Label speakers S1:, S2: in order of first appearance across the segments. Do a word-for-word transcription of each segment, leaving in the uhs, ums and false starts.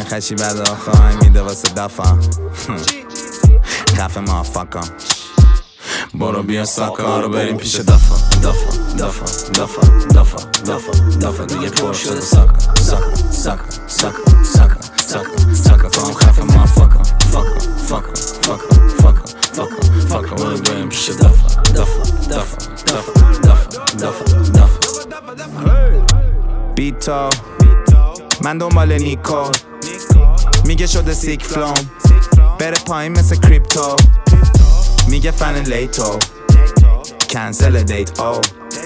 S1: خشی بعد آخواه میده واسه دفعه خفه ما فکم برو بیا ساکا رو بریم پیش دفعه دفعه دفعه دفعه دفعه دفعه دفعه دیگه پر شده ساکا ساکا ساکا ساکا ساکا ساکا ساکا تو هم خفه ما فکم فکم فکم فکم فکم فکم فکم برو بریم پیش دفعه دفعه دفعه دفعه دفعه دفعه دفعه بیتا من دنبال نیکو میگه شده سیک فلوم بره پایین مثل کریپتو میگه فن لیتو کنسل دیت او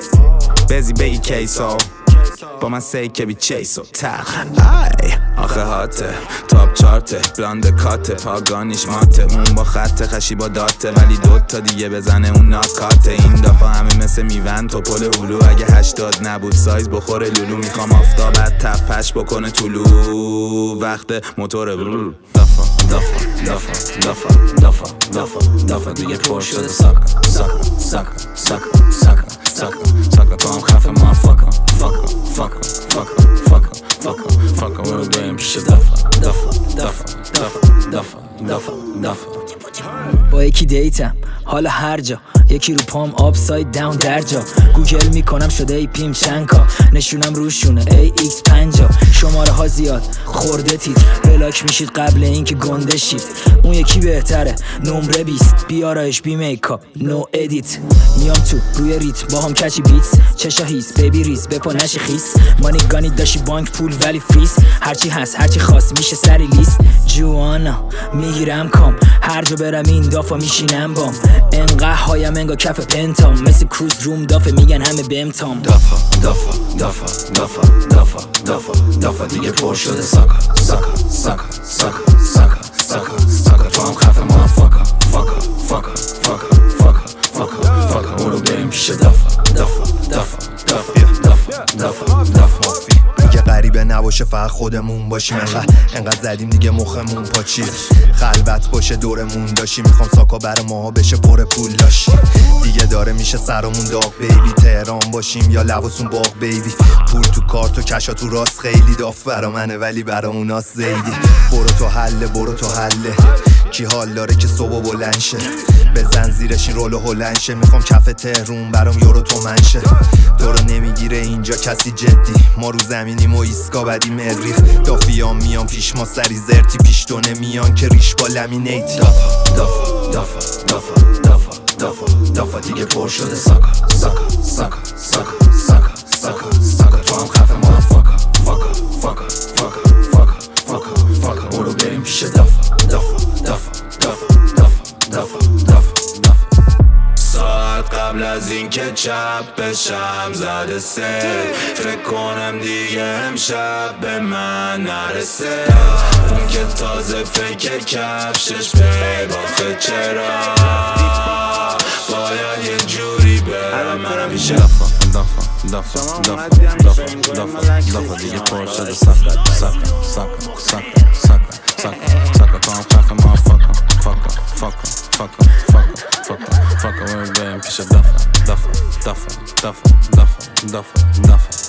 S1: بزی بگی کیسو با من سی که بی چیسو تخ ای آخه هاته تاپ چارته بلاند کاته پاگانیش ماته اون با خط خشی با داته ولی دوتا دیگه بزنه اون ناکاته این دفعه همه مثل میون تو پل هلو اگه هشتاد نبود سایز بخوره لولو میخوام آفتابت تپش بکنه طولو وقت موتور برول دفعه دفعه دفعه دفعه دفعه دفعه دفعه دیگه پر شده ساکا ساکا ساکا ساکا ساکا ساکا ساکا تو هم خفه ما فکم فکم فکم فکم فکم فکم فکم برو بریم پیش دفعه دفعه دفعه دفعه دفعه دفعه دفعه
S2: با یکی دیتم حالا هر جا یکی رو پام آپساید داون در جا گوگل میکنم شده ای پیم چنکا نشونم روشونه ای ایکس پنجا شماره ها زیاد خورده تیت بلاک میشید قبل اینکه گنده شید اون یکی بهتره نمره بیست بیارایش بی میکاپ نو ادیت میام تو روی ریت با هم کچی بیتس چشا هیس بیبی ریز بپا نشی خیس مانی گانی داشی بانک پول ولی فریز هرچی هست هرچی خواست میشه سری لیست جوانا میگیرم کام هر جا برم این دافا میشینم بام انقدر هایم انگا کف پنتام مثل کروز روم دافه میگن همه بمتام
S1: دافا دافا دافا دافا دافا دافا دافا دیگه پر شده ساکا ساکا ساکا ساکا ساکا ساکا ساکا تو هم خفه ما فاکا فاکا فاکا فاکا فاکا فاکا فاکا برو بریم پیش دافا دافا دافا دافا دافا دافا دافا
S3: دیگه غریبه نباشه فقط خودمون باشیم انقدر انقدر زدیم دیگه مخمون پاچیه خلوت باشه دورمون داشی میخوام ساکا برا ماها بشه پر پول داشی دیگه داره میشه سرمون داغ بیبی تهران باشیم یا لباسون باغ بیبی پول تو کارت و کشا تو راست خیلی داف برا منه ولی برا اوناست زیدی برو تو حله برو تو حله کی حال داره که صبح بلند شه بزن زیرش این رولو هلند شه میخوام کف تهرون برام یورو تومن شه تو رو نمیگیره اینجا کسی جدی ما رو زمینیم و ایسکا بدی مریخ دافیام میان پیش ما سری زرتی پیش تو نمیان که ریش با لامینیت
S1: دافا دافا دافا دافا دافا دافا دافا دیگه پر شده ساکا ساکا ساکا ساکا ساکا ساکا ساکا تو هم خفه ما فاکا فاکا فاکا فاکا فاکا فاکا فاکا برو بریم پیش دافا دافا دافا دافا دافا دافا دافا دافا ساعت قبل از این که چپ بشم زده سه فکر کنم دیگه امشب به من نرسه اون که تازه فکر کفشش به باخه چرا باید یه جوری برم منم پیش دفا دفا دفا دفا دفا دفا دفا دیگه پر شده ساکا ساکا ساکا ساکا ساکا ساکا ساکا تو هم خفه ما فاکا فاکا فاکا فاکا فاکا فاکا فاکا بریم پیش دفا دفا دفا دفا دفا دفا دفا